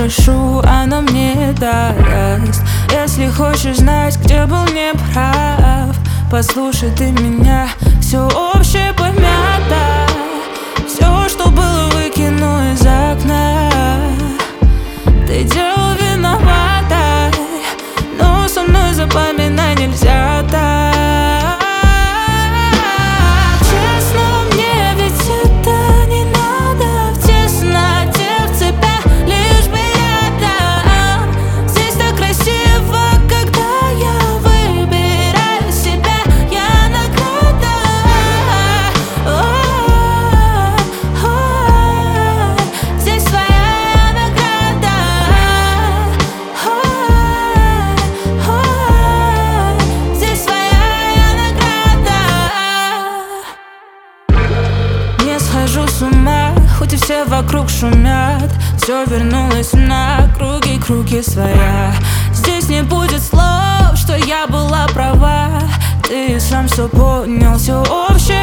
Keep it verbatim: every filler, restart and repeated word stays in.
попрошу, она мне даст. Если хочешь знать, где был неправ, послушай ты меня, все общее помято. Все, что было, выкину из окна. Ты дело виновата, но со мной запоминать нельзя так. Схожу с ума, хоть и все вокруг шумят. Все вернулось на круги, круги своя. Здесь не будет слов, что я была права. Ты сам все понял, все общее